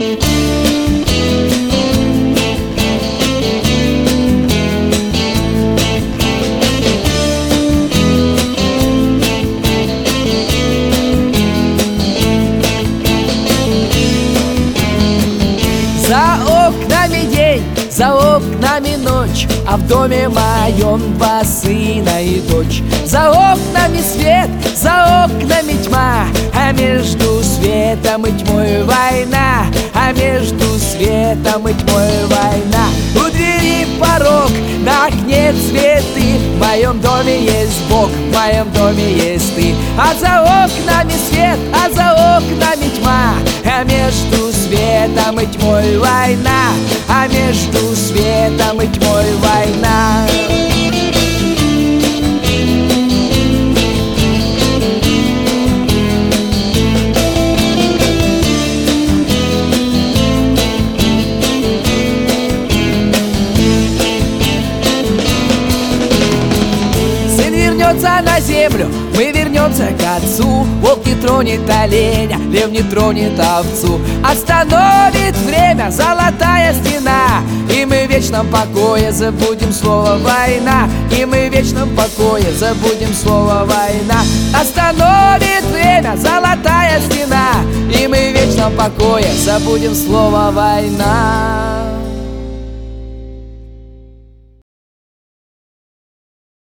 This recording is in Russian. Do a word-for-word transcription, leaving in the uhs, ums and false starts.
За окнами день, за окнами ночь, а в доме моем два сына и дочь. За окнами свет, за окнами тьма, а между светом и тьмой война, а между светом и тьмой война. У двери порог, на окне цветы, в моем доме есть Бог, в моем доме есть ты. А за окнами свет, а за окнами тьма, а между светом и тьмой война, а между светом и тьмой война. Вернется на землю, мы вернемся к отцу. Волк не тронет оленя, лев не тронет овцу. Остановит время золотая стена, и мы в вечном покое забудем слово война, и мы в вечном покое забудем слово война. Остановит время золотая стена, и мы в вечном покое забудем слово война.